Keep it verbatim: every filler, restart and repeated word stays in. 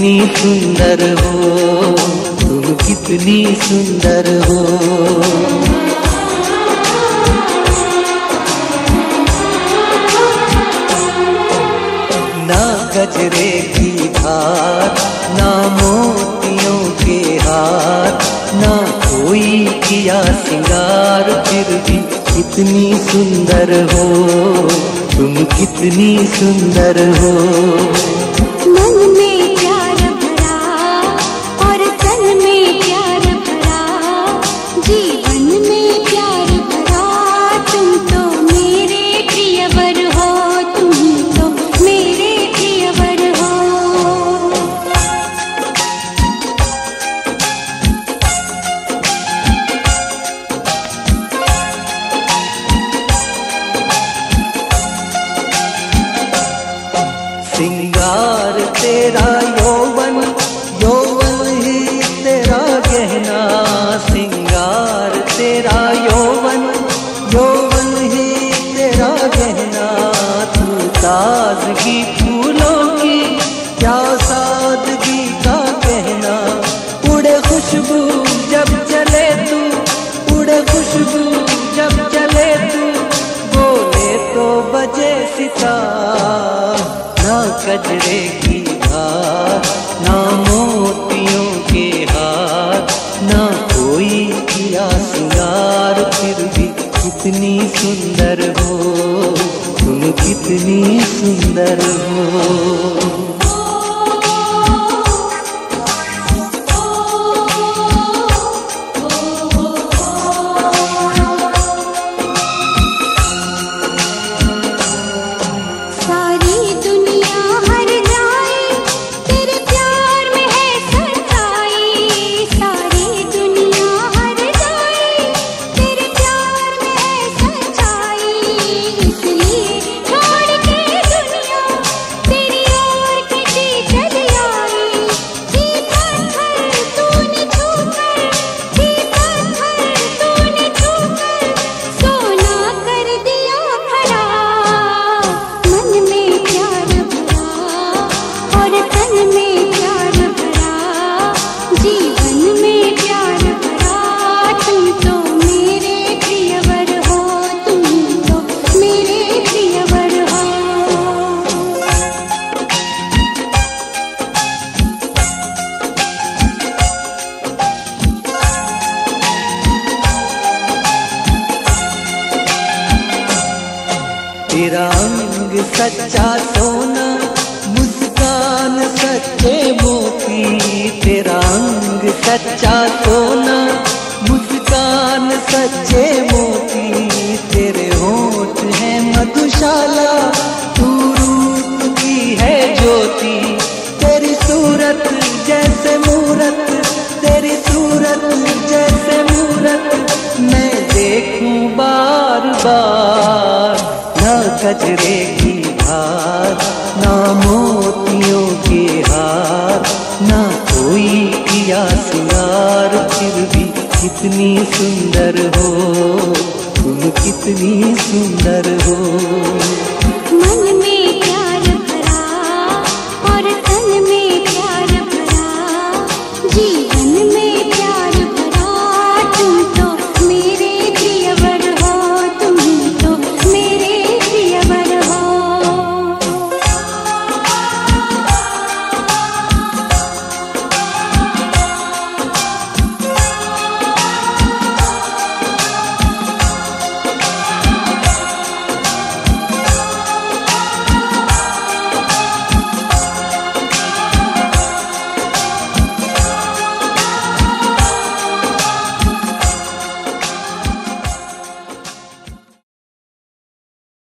कितनी सुंदर हो, तुम कितनी सुंदर हो। ना गजरे की धार, ना मोतियों के हार, ना कोई किया सिंगार, फिर भी कितनी सुंदर हो, तुम कितनी सुंदर हो। मन में प्यार भरा और तन में प्यार भरा, जीवन में प्यार भरा, तुम तो मेरे प्रियवर हो, तुम तो मेरे प्रियवर हो। सिंगार तेरा यौवन, यौवन ही तेरा गहना, सिंगार तेरा यौवन, यौवन ही तेरा गहना। तू ताजगी फूलों की, क्या सादगी का कहना। उड़े खुशबू जब चले तू, उड़े खुशबू जब चले तू, बोले तो बजे सितार। ना गजरे की धार, ना मोतियों के हार, ना कोई किया सिंगार, फिर भी कितनी सुंदर हो, तुम कितनी सुंदर हो। तेरा अंग सच्चा सोना, मुस्कान सच्चे मोती, तेरा अंग सच्चा सोना, मुस्कान सच्चे मोती। तेरे होठ है मधुशाला, तू रूप की है ज्योति। तेरी सूरत जैसे मूरत, तेरी सूरत जैसे मूरत, मैं देखूं बार बार। ना गजरे की धार, ना मोतियों के हार, ना कोई किया सिंगार, फिर भी कितनी सुंदर हो, तुम कितनी सुंदर हो।